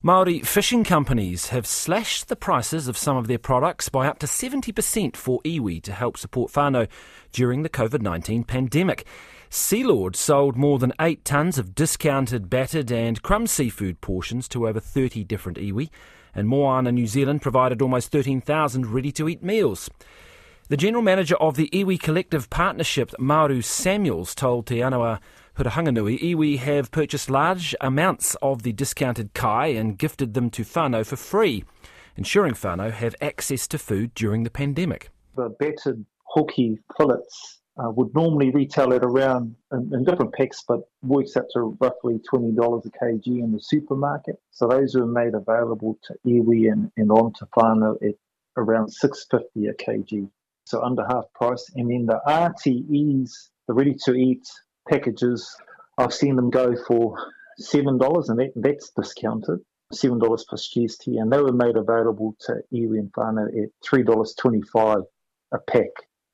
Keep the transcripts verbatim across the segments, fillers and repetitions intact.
Māori fishing companies have slashed the prices of some of their products by up to seventy percent for iwi to help support whānau during the covid nineteen pandemic. Sealord sold more than eight tonnes of discounted, battered and crumb seafood portions to over thirty different iwi, and Moana New Zealand provided almost thirteen thousand ready-to-eat meals. The General Manager of the Iwi Collective Partnership, Mauru Samuels, told Te Anawa Hurahanganui iwi have purchased large amounts of the discounted kai and gifted them to whānau for free, ensuring whānau have access to food during the pandemic. The battered hoki fillets uh, would normally retail at around, in, in different packs, but works up to roughly twenty dollars a kg in the supermarket. So those were made available to iwi and, and on to whānau at around six dollars fifty a kg. So under half price. And then the R T Es, the ready-to-eat packages, I've seen them go for seven dollars, and that, that's discounted, seven dollars plus G S T, and they were made available to iwi and whānau at three dollars twenty-five a pack.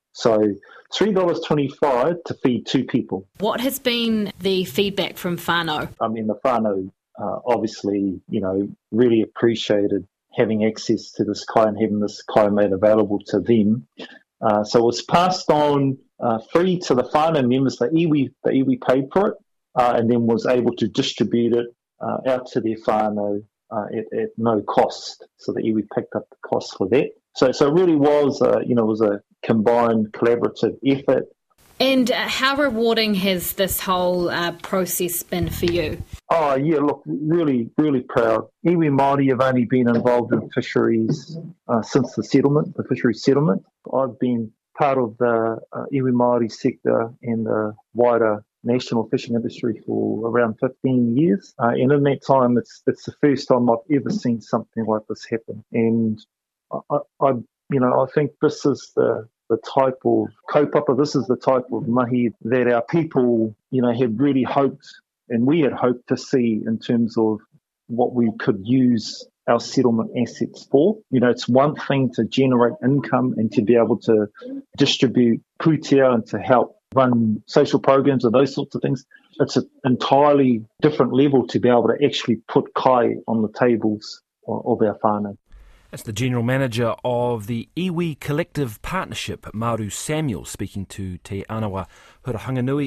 So three dollars twenty-five to feed two people. What has been the feedback from whānau? I mean, the whānau uh, obviously, you know, really appreciated having access to this kai and having this kai made available to them. Uh, so it was passed on uh, free to the whānau members. The iwi, the iwi paid for it, uh, and then was able to distribute it uh, out to their whānau uh, at, at no cost. So the iwi picked up the cost for that. So, so it really was, uh, you know, it was a combined collaborative effort. And uh, how rewarding has this whole uh, process been for you? Oh, yeah, look, really, really proud. Iwi Māori have only been involved in fisheries uh, since the settlement, the fisheries settlement. I've been part of the uh, Iwi Māori sector and the wider national fishing industry for around fifteen years. Uh, and in that time, it's it's the first time I've ever seen something like this happen. And I, I you know, I think this is the the type of kaupapa, this is the type of mahi that our people, you know, had really hoped, and we had hoped to see in terms of what we could use our settlement assets for. You know, it's one thing to generate income and to be able to distribute pūtea and to help run social programs or those sorts of things. It's an entirely different level to be able to actually put kai on the tables of our whānau. That's the General Manager of the Iwi Collective Partnership, Mauru Samuel, speaking to Te Anawa Hurahanganui.